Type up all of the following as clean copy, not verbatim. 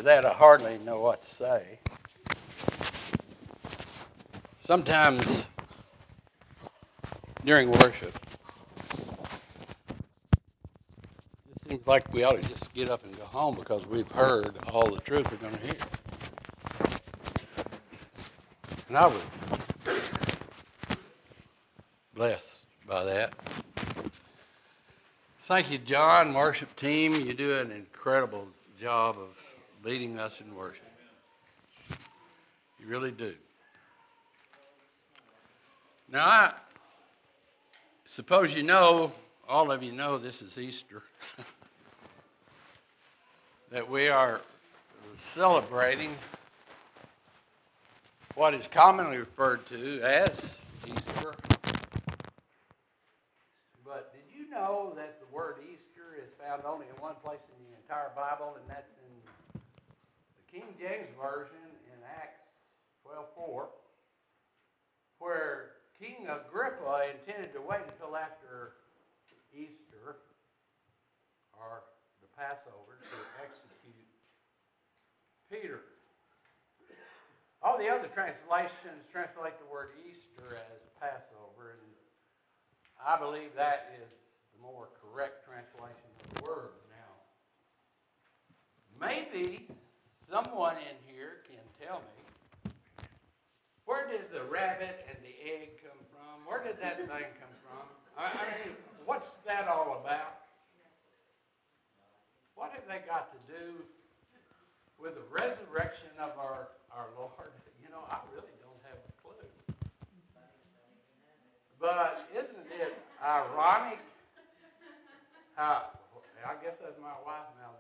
that, I hardly know what to say. Sometimes during worship, it seems like we ought to just get up and go home because we've heard all the truth we're going to hear. And I was blessed by that. Thank you, John, worship team. You do an incredible job of leading us in worship. You really do. Now, I suppose you know, all of you know this is Easter, that we are celebrating what is commonly referred to as Easter. But did you know that the word Easter is found only in one place in the entire Bible, and that's in the King James Version in Acts 12:4, where King Agrippa intended to wait until after Easter, or the Passover, to execute Peter. All the other translations translate the word Easter as Passover, and I believe that is the more correct translation of the word. Now, maybe someone in here can tell me, where did the rabbit and the egg come from? Where did that thing come from? I mean, what's that all about? What have they got to do with the resurrection of our Lord? You know, I really don't have a clue. But isn't it ironic how, I guess that's my wife now.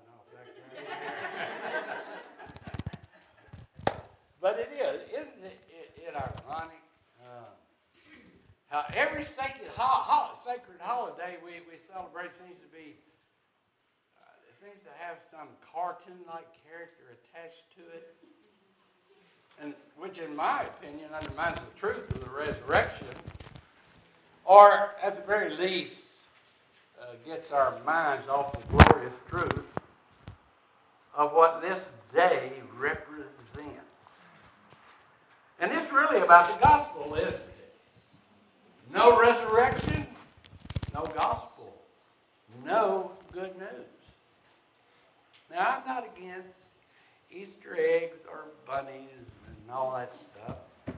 But it is. Isn't it ironic how every sacred holiday we celebrate seems to be, it seems to have some cartoon-like character attached to it, and which, in my opinion, undermines the truth of the resurrection, or at the very least gets our minds off the glorious truth of what this day represents. And it's really about the gospel, isn't it? No resurrection, no gospel, no good news. Now, I'm not against Easter eggs or bunnies and all that stuff.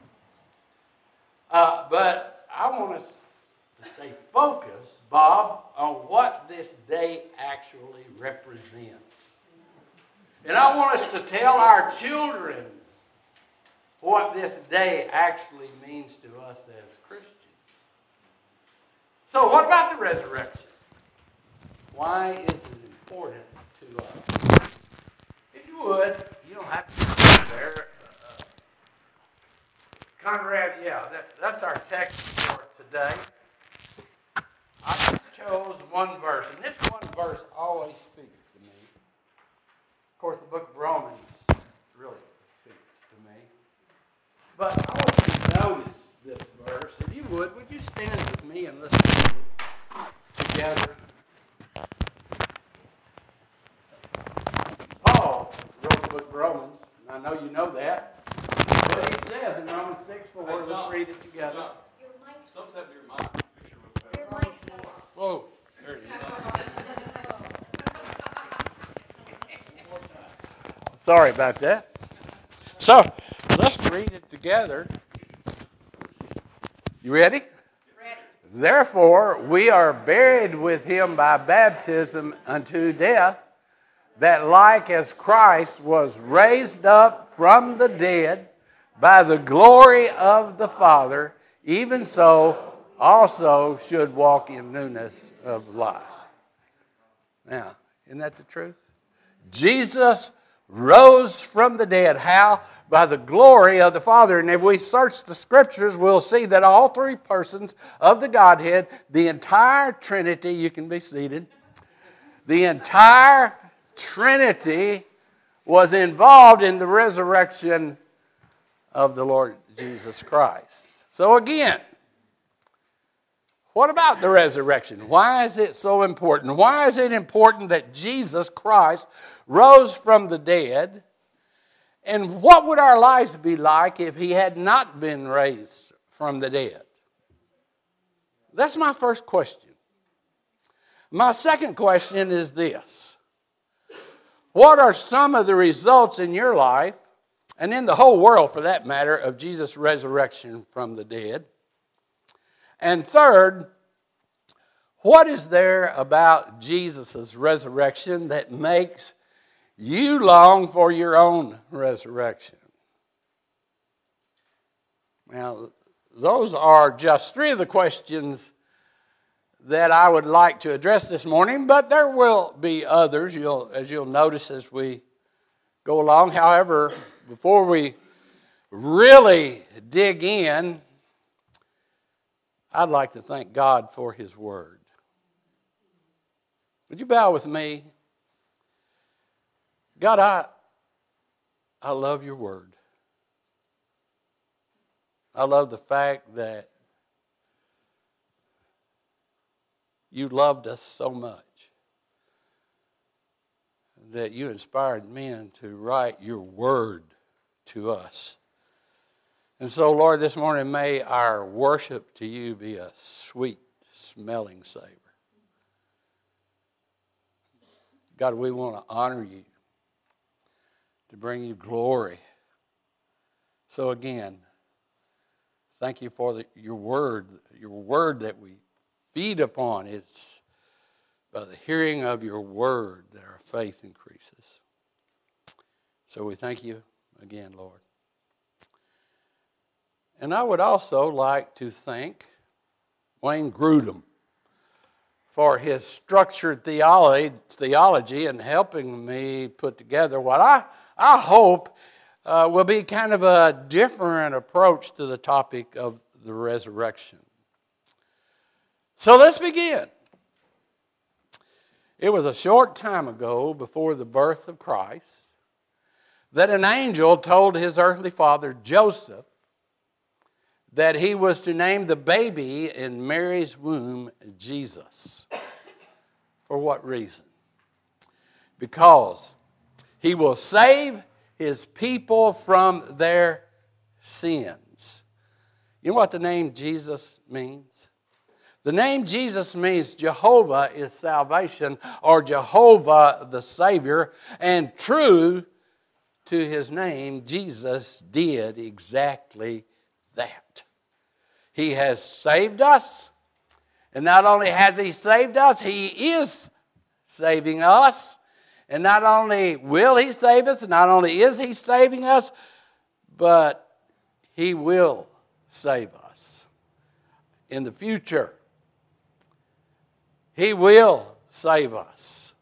But I want us to stay focused, Bob, on what this day actually represents. And I want us to tell our children what this day actually means to us as Christians. So what about the resurrection? Why is it important to us? If you would, you don't have to go there. Conrad, yeah, that's our text for today. I chose one verse, and this one verse always speaks to me. Of course, the book of Romans really speaks to me. But I want you to notice this verse. If you would you stand with me and listen to it together? Paul wrote the book of Romans, and I know you know that. What he says in Romans 6:4, let's read it together. Something's happened to your mic. Whoa, there it is. Sorry about that. So, let's read it together. You ready? Ready. Therefore, we are buried with him by baptism unto death, that like as Christ was raised up from the dead by the glory of the Father, even so also should walk in newness of life. Now, isn't that the truth? Jesus rose from the dead. How? By the glory of the Father. And if we search the Scriptures, we'll see that all three persons of the Godhead, the entire Trinity, you can be seated, the entire Trinity was involved in the resurrection of the Lord Jesus Christ. So again, what about the resurrection? Why is it so important? Why is it important that Jesus Christ rose from the dead And what would our lives be like if he had not been raised from the dead? That's my first question. My second question is this. What are some of the results in your life, and in the whole world for that matter, of Jesus' resurrection from the dead? And third, what is there about Jesus' resurrection that makes you long for your own resurrection? Now, those are just three of the questions that I would like to address this morning, but there will be others, as you'll notice as we go along. However, before we really dig in, I'd like to thank God for His Word. Would you bow with me? God, I love your Word. I love the fact that you loved us so much that you inspired men to write your Word to us. And so, Lord, this morning may our worship to you be a sweet-smelling savor. God, we want to honor you, to bring you glory. So again, thank you for your word that we feed upon. It's by the hearing of your word that our faith increases. So we thank you again, Lord. And I would also like to thank Wayne Grudem for his structured theology and helping me put together what I hope will be kind of a different approach to the topic of the resurrection. So let's begin. It was a short time ago, before the birth of Christ, that an angel told his earthly father, Joseph, that he was to name the baby in Mary's womb Jesus. For what reason? Because he will save his people from their sins. You know what the name Jesus means? The name Jesus means Jehovah is salvation, or Jehovah the Savior. And true to his name, Jesus did exactly that. He has saved us. And not only has he saved us, he is saving us. And not only will he save us, not only is he saving us, but he will save us in the future. He will save us,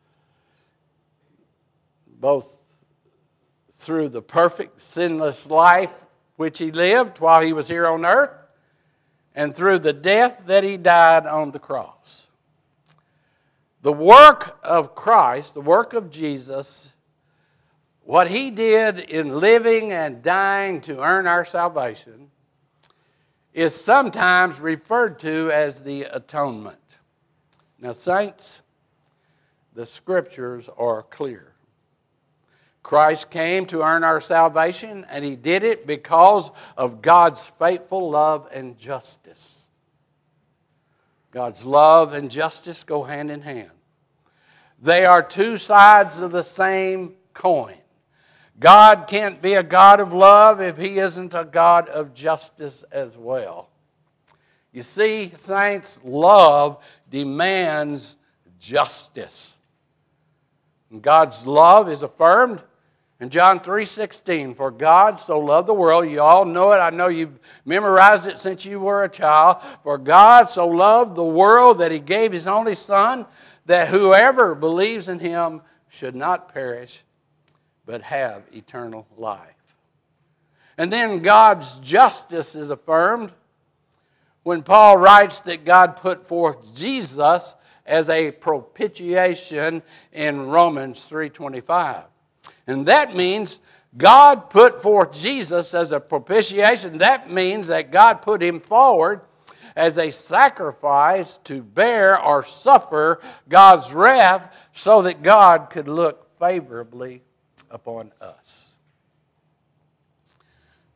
both through the perfect, sinless life which he lived while he was here on earth, and through the death that he died on the cross. The work of Christ, the work of Jesus, what he did in living and dying to earn our salvation, is sometimes referred to as the atonement. Now, saints, the Scriptures are clear. Christ came to earn our salvation, and he did it because of God's faithful love and justice. God's love and justice go hand in hand. They are two sides of the same coin. God can't be a God of love if he isn't a God of justice as well. You see, saints, love demands justice. And God's love is affirmed in John 3:16. For God so loved the world, you all know it, I know you've memorized it since you were a child. For God so loved the world that he gave his only Son, that whoever believes in him should not perish, but have eternal life. And then God's justice is affirmed when Paul writes that God put forth Jesus as a propitiation in Romans 3:25. And that means God put forth Jesus as a propitiation. That means that God put him forward as a sacrifice to bear or suffer God's wrath so that God could look favorably upon us.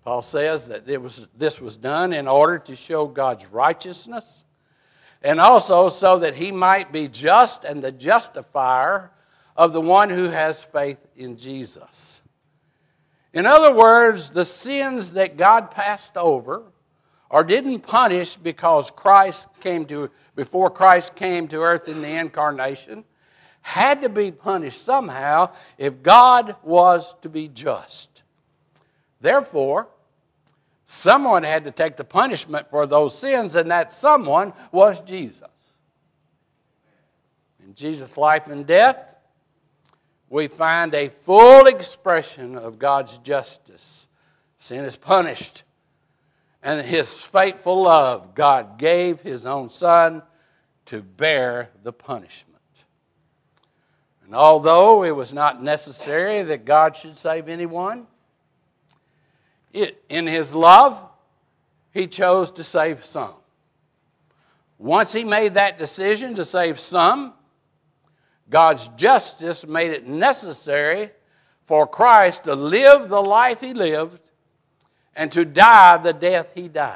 Paul says that this was done in order to show God's righteousness, and also so that he might be just and the justifier of the one who has faith in Jesus. In other words, the sins that God passed over or didn't punish before Christ came to earth in the incarnation had to be punished somehow if God was to be just. Therefore, someone had to take the punishment for those sins, and that someone was Jesus. In Jesus' life and death, we find a full expression of God's justice. Sin is punished, and His faithful love, God gave His own Son to bear the punishment. And although it was not necessary that God should save anyone, in His love, He chose to save some. Once He made that decision to save some, God's justice made it necessary for Christ to live the life He lived and to die the death He died.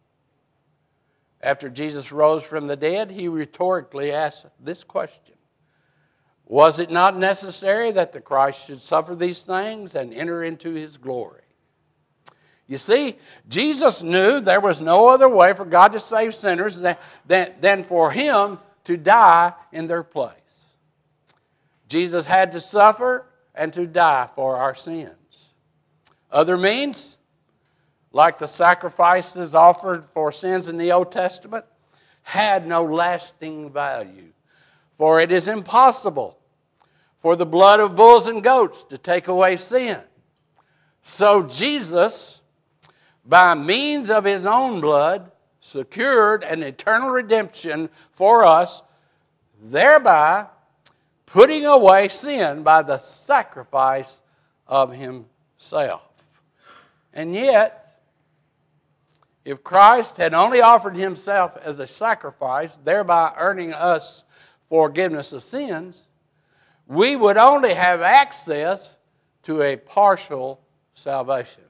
After Jesus rose from the dead, He rhetorically asked this question: was it not necessary that the Christ should suffer these things and enter into His glory? You see, Jesus knew there was no other way for God to save sinners than for Him to die in their place. Jesus had to suffer and to die for our sins. Other means, like the sacrifices offered for sins in the Old Testament, had no lasting value. For it is impossible for the blood of bulls and goats to take away sin. So Jesus, by means of His own blood, secured an eternal redemption for us, thereby putting away sin by the sacrifice of Himself. And yet, if Christ had only offered Himself as a sacrifice, thereby earning us forgiveness of sins, we would only have access to a partial salvation.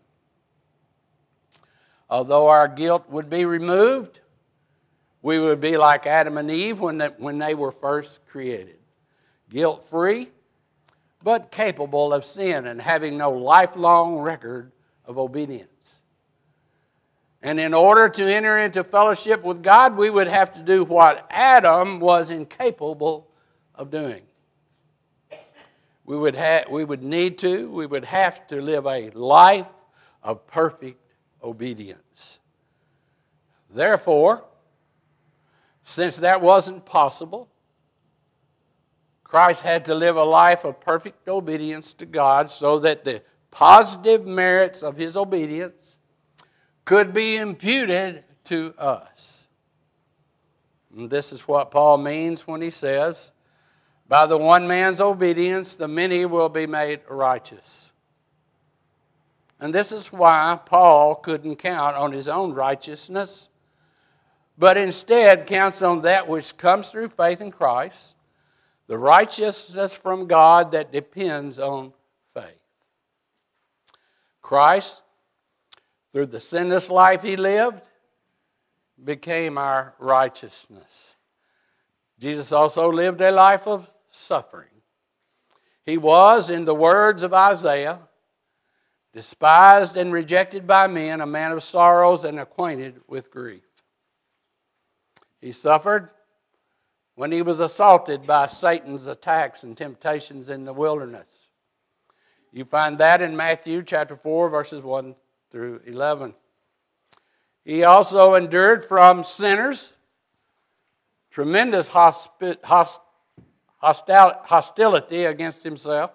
Although our guilt would be removed, we would be like Adam and Eve when they were first created. Guilt-free, but capable of sin and having no lifelong record of obedience. And in order to enter into fellowship with God, we would have to do what Adam was incapable of doing. We would have to live a life of perfect obedience. Therefore, since that wasn't possible, Christ had to live a life of perfect obedience to God so that the positive merits of His obedience could be imputed to us. And this is what Paul means when he says, by the one man's obedience, the many will be made righteous. And this is why Paul couldn't count on his own righteousness, but instead counts on that which comes through faith in Christ, the righteousness from God that depends on faith. Christ, through the sinless life He lived, became our righteousness. Jesus also lived a life of suffering. He was, in the words of Isaiah, despised and rejected by men, a man of sorrows and acquainted with grief. He suffered when He was assaulted by Satan's attacks and temptations in the wilderness. You find that in Matthew chapter 4, verses 1 through 11. He also endured from sinners tremendous hostility against Himself.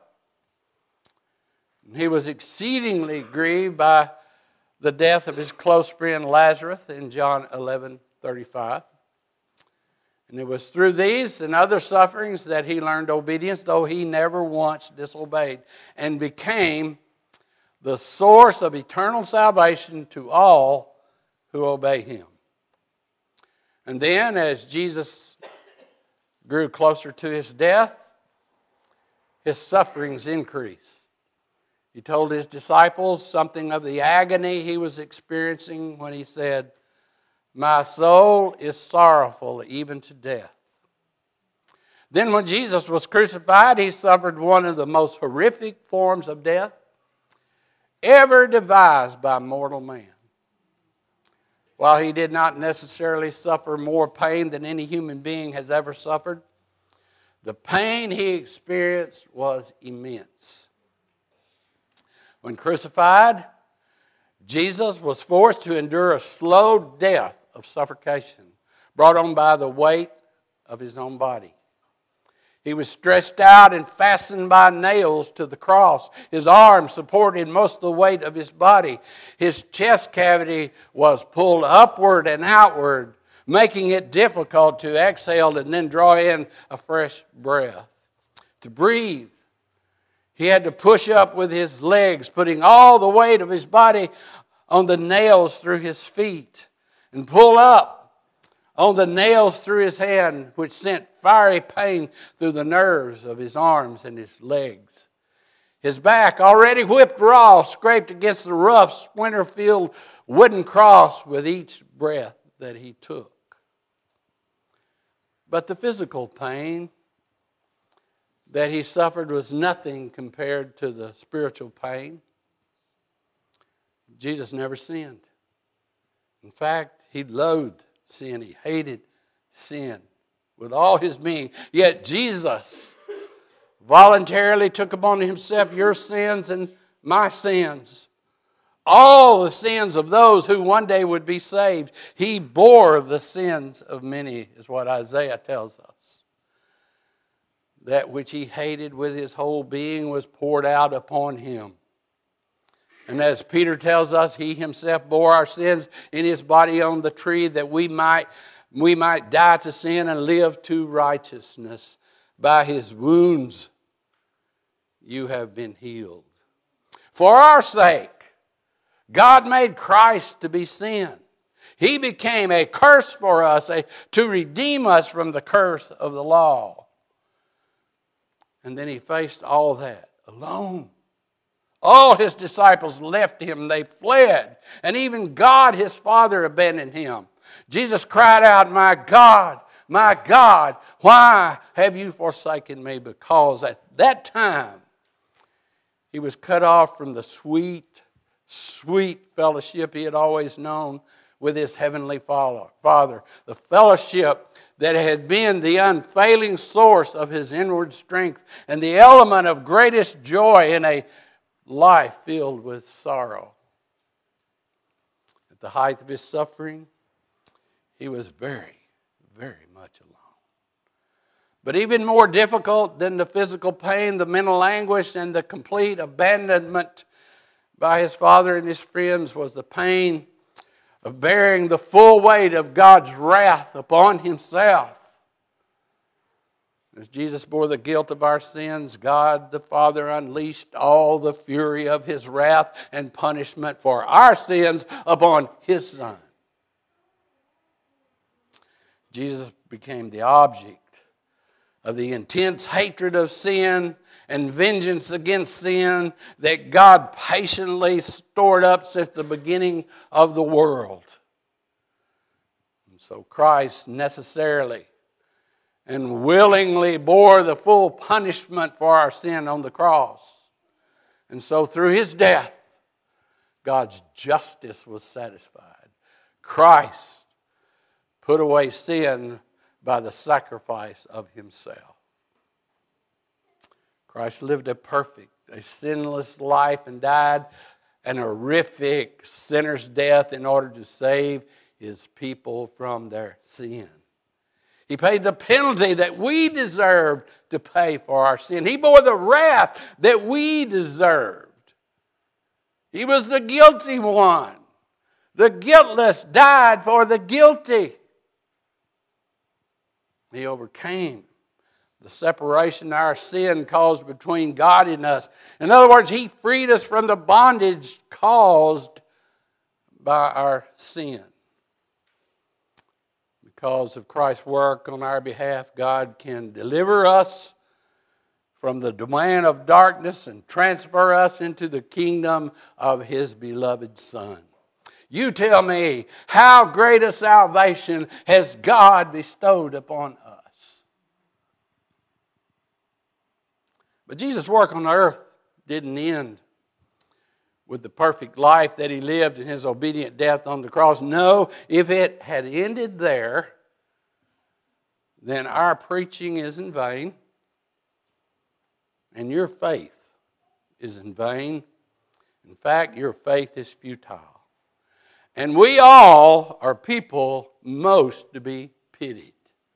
He was exceedingly grieved by the death of His close friend Lazarus in John 11:35. And it was through these and other sufferings that He learned obedience, though He never once disobeyed, and became the source of eternal salvation to all who obey Him. And then, as Jesus grew closer to His death, His sufferings increased. He told his disciples something of the agony he was experiencing when he said, "My soul is sorrowful even to death." Then when Jesus was crucified, he suffered one of the most horrific forms of death ever devised by mortal man. While he did not necessarily suffer more pain than any human being has ever suffered, the pain he experienced was immense. When crucified, Jesus was forced to endure a slow death of suffocation brought on by the weight of his own body. He was stretched out and fastened by nails to the cross. His arms supported most of the weight of his body. His chest cavity was pulled upward and outward, making it difficult to exhale and then draw in a fresh breath. To breathe, he had to push up with his legs, putting all the weight of his body on the nails through his feet, and pull up on the nails through his hand, which sent fiery pain through the nerves of his arms and his legs. His back, already whipped raw, scraped against the rough, splinter-filled wooden cross with each breath that he took. But the physical pain that he suffered was nothing compared to the spiritual pain. Jesus never sinned. In fact, he loathed sin. He hated sin with all his being. Yet Jesus voluntarily took upon himself your sins and my sins. All the sins of those who one day would be saved. He bore the sins of many, is what Isaiah tells us. That which he hated with his whole being was poured out upon him. And as Peter tells us, he himself bore our sins in his body on the tree that we might die to sin and live to righteousness. By his wounds you have been healed. For our sake, God made Christ to be sin. He became a curse for us, to redeem us from the curse of the law. And then he faced all that alone. All his disciples left him. They fled. And even God, his Father, abandoned him. Jesus cried out, my God, why have you forsaken me?" Because at that time, he was cut off from the sweet, sweet fellowship he had always known with his heavenly Father. The fellowship that had been the unfailing source of his inward strength and the element of greatest joy in a life filled with sorrow. At the height of his suffering, he was very, very much alone. But even more difficult than the physical pain, the mental anguish, and the complete abandonment by his father and his friends was the pain of bearing the full weight of God's wrath upon himself. As Jesus bore the guilt of our sins, God the Father unleashed all the fury of his wrath and punishment for our sins upon his Son. Jesus became the object of the intense hatred of sin and vengeance against sin that God patiently stored up since the beginning of the world. And so Christ necessarily and willingly bore the full punishment for our sin on the cross. And so through his death, God's justice was satisfied. Christ put away sin by the sacrifice of himself. Christ lived a perfect, a sinless life and died an horrific sinner's death in order to save his people from their sin. He paid the penalty that we deserved to pay for our sin. He bore the wrath that we deserved. He was the guilty one. The guiltless died for the guilty. He overcame the separation our sin caused between God and us. In other words, he freed us from the bondage caused by our sin. Because of Christ's work on our behalf, God can deliver us from the domain of darkness and transfer us into the kingdom of His beloved Son. You tell me, how great a salvation has God bestowed upon us? But Jesus' work on the earth didn't end with the perfect life that He lived in His obedient death on the cross. No, if it had ended there, then our preaching is in vain, and your faith is in vain. In fact, your faith is futile. And we all are people most to be pitied.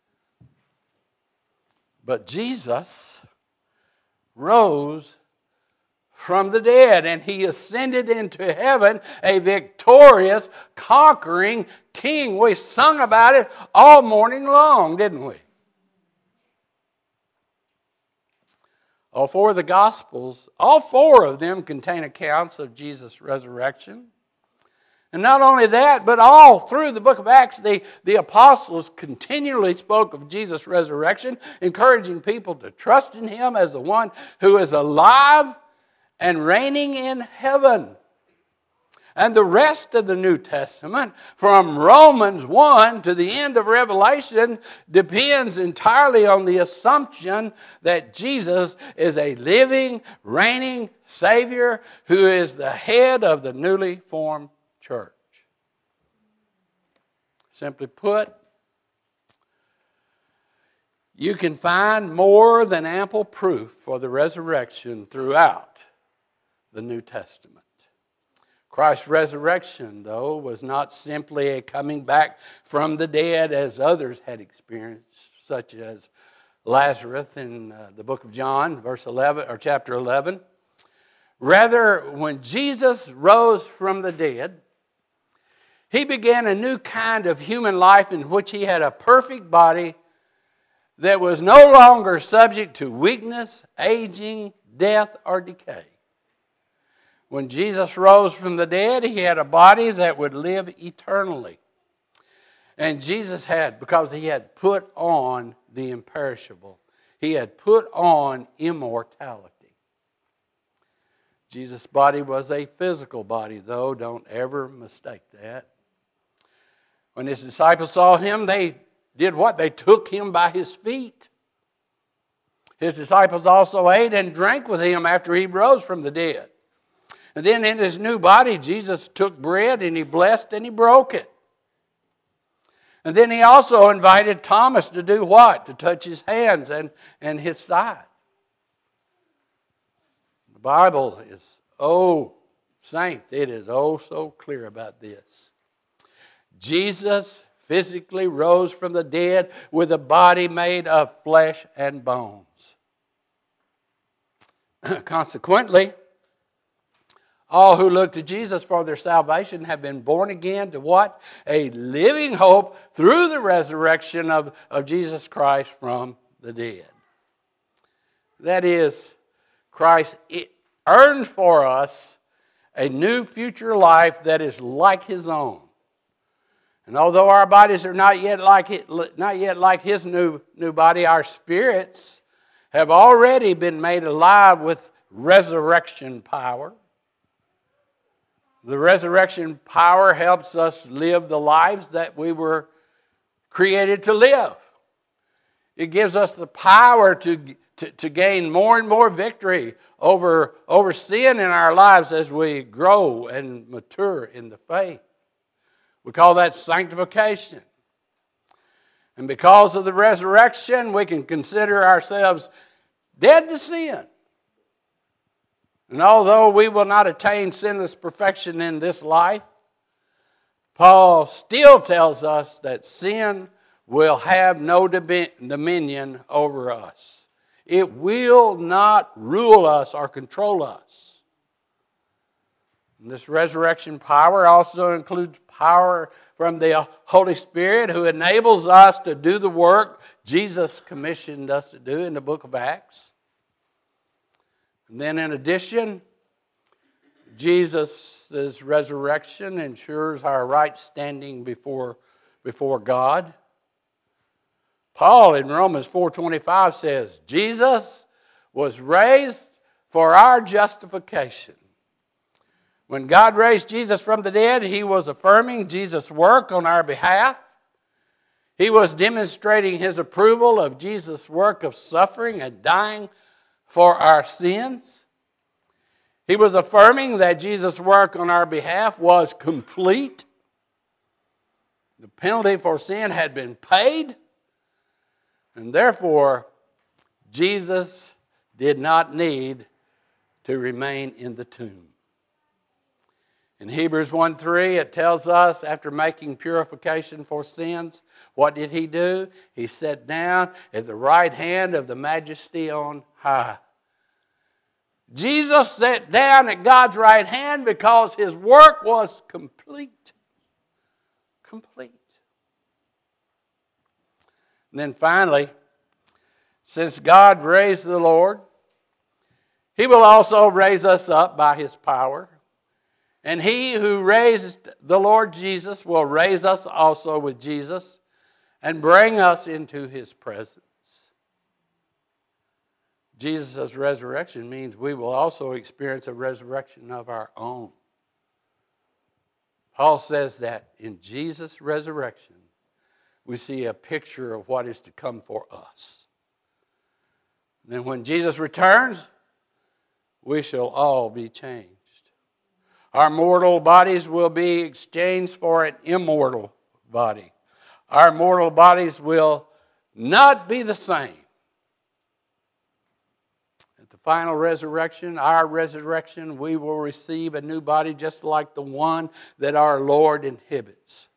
But Jesus rose from the dead, and He ascended into heaven, a victorious, conquering King. We sung about it all morning long, didn't we? All four of the Gospels, all four of them contain accounts of Jesus' resurrection. And not only that, but all through the book of Acts, the apostles continually spoke of Jesus' resurrection, encouraging people to trust in Him as the one who is alive and reigning in heaven. And the rest of the New Testament, from Romans 1 to the end of Revelation, depends entirely on the assumption that Jesus is a living, reigning Savior who is the head of the newly formed church. Simply put, you can find more than ample proof for the resurrection throughout the New Testament. Christ's resurrection, though, was not simply a coming back from the dead as others had experienced, such as Lazarus in the book of John, verse 11 or chapter 11. Rather, when Jesus rose from the dead, He began a new kind of human life in which He had a perfect body that was no longer subject to weakness, aging, death, or decay. When Jesus rose from the dead, He had a body that would live eternally. And Jesus had, because He had put on the imperishable, He had put on immortality. Jesus' body was a physical body, though. Don't ever mistake that. When His disciples saw Him, they did what? They took Him by His feet. His disciples also ate and drank with Him after He rose from the dead. And then in His new body, Jesus took bread and He blessed and He broke it. And then He also invited Thomas to do what? To touch His hands and His side. The Bible is, saints, it is so clear about this. Jesus physically rose from the dead with a body made of flesh and bones. Consequently, all who look to Jesus for their salvation have been born again to what? A living hope through the resurrection of Jesus Christ from the dead. That is, Christ earned for us a new future life that is like His own. And although our bodies are not yet like His new body, our spirits have already been made alive with resurrection power. The resurrection power helps us live the lives that we were created to live. It gives us the power to gain more and more victory over sin in our lives as we grow and mature in the faith. We call that sanctification. And because of the resurrection, we can consider ourselves dead to sin. And although we will not attain sinless perfection in this life, Paul still tells us that sin will have no dominion over us. It will not rule us or control us. And this resurrection power also includes power from the Holy Spirit, who enables us to do the work Jesus commissioned us to do in the book of Acts. And then in addition, Jesus' resurrection ensures our right standing before God. Paul in Romans 4:25 says, Jesus was raised for our justification. When God raised Jesus from the dead, He was affirming Jesus' work on our behalf. He was demonstrating His approval of Jesus' work of suffering and dying for our sins. He was affirming that Jesus' work on our behalf was complete. The penalty for sin had been paid, and therefore Jesus did not need to remain in the tomb. In Hebrews 1:3, it tells us, after making purification for sins, what did He do? He sat down at the right hand of the Majesty on high. Jesus sat down at God's right hand because His work was complete. Complete. And then finally, since God raised the Lord, He will also raise us up by His power. And He who raised the Lord Jesus will raise us also with Jesus and bring us into His presence. Jesus' resurrection means we will also experience a resurrection of our own. Paul says that in Jesus' resurrection, we see a picture of what is to come for us. And then when Jesus returns, we shall all be changed. Our mortal bodies will be exchanged for an immortal body. Our mortal bodies will not be the same. At the final resurrection, our resurrection, we will receive a new body just like the one that our Lord inhabits.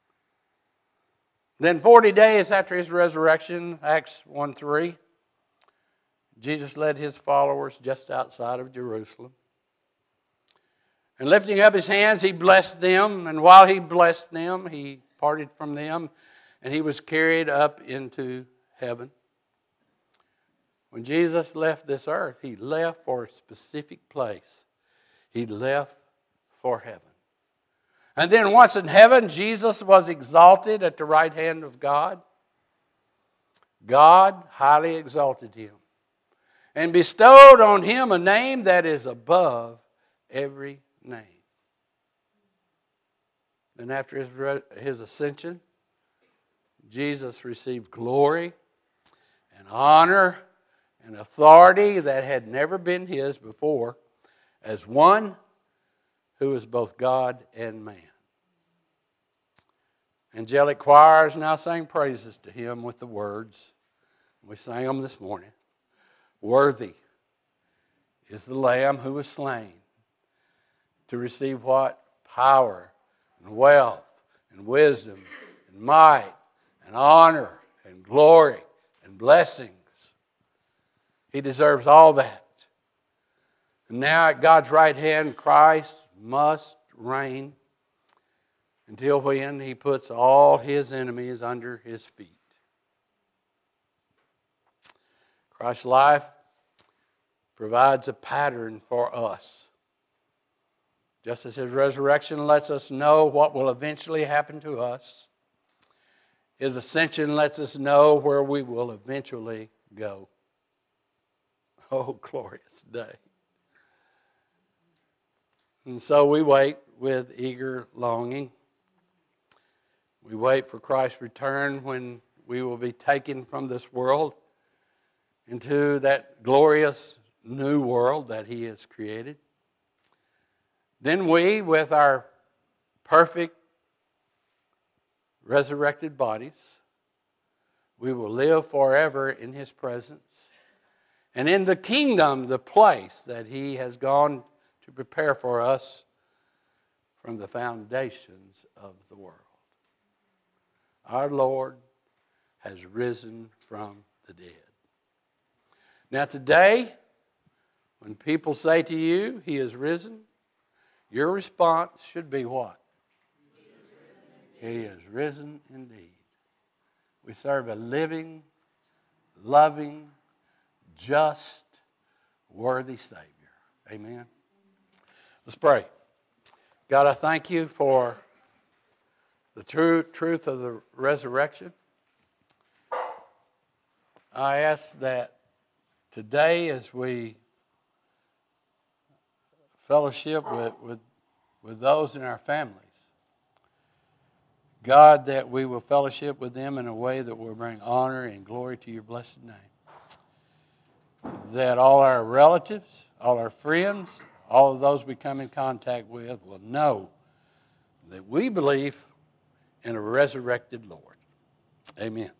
Then 40 days after His resurrection, Acts 1:3, Jesus led His followers just outside of Jerusalem. And lifting up His hands, He blessed them. And while He blessed them, He parted from them, and He was carried up into heaven. When Jesus left this earth, He left for a specific place. He left for heaven. And then once in heaven, Jesus was exalted at the right hand of God. God highly exalted Him and bestowed on Him a name that is above every name. And after His ascension, Jesus received glory and honor and authority that had never been His before, as one who is both God and man. Angelic choirs now sing praises to Him with the words. We sang them this morning. Worthy is the Lamb who was slain to receive what? Power and wealth and wisdom and might and honor and glory and blessings. He deserves all that. And now at God's right hand, Christ must reign until when He puts all His enemies under His feet. Christ's life provides a pattern for us. Just as His resurrection lets us know what will eventually happen to us, His ascension lets us know where we will eventually go. Oh, glorious day. And so we wait with eager longing. We wait for Christ's return when we will be taken from this world into that glorious new world that He has created. Then we, with our perfect resurrected bodies, we will live forever in His presence and in the kingdom, the place that He has gone to prepare for us from the foundations of the world. Our Lord has risen from the dead. Now today, when people say to you, He is risen, your response should be what? He is risen indeed. We serve a living, loving, just, worthy Savior. Amen. Let's pray. God, I thank You for the true truth of the resurrection. I ask that today as we fellowship with those in our families, God, that we will fellowship with them in a way that will bring honor and glory to your blessed name. That all our relatives, all our friends, all of those we come in contact with will know that we believe in a resurrected Lord. Amen.